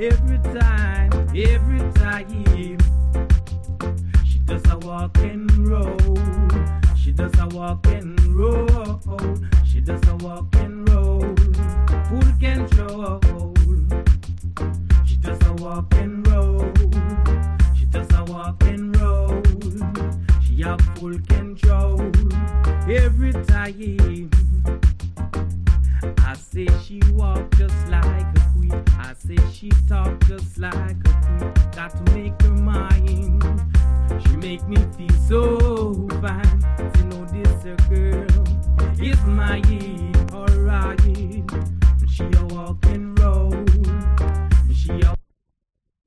every time. She does a walk and roll. She does a walk and roll. She does a walk and roll. Full control. She does a walk and roll. She does a walk and roll. She have full control every time. I say she walk just like a queen. I say she talk just like a queen. Got to make her mine. She make me feel so fine. You know this girl is mine, alright. She a walk and roll. She a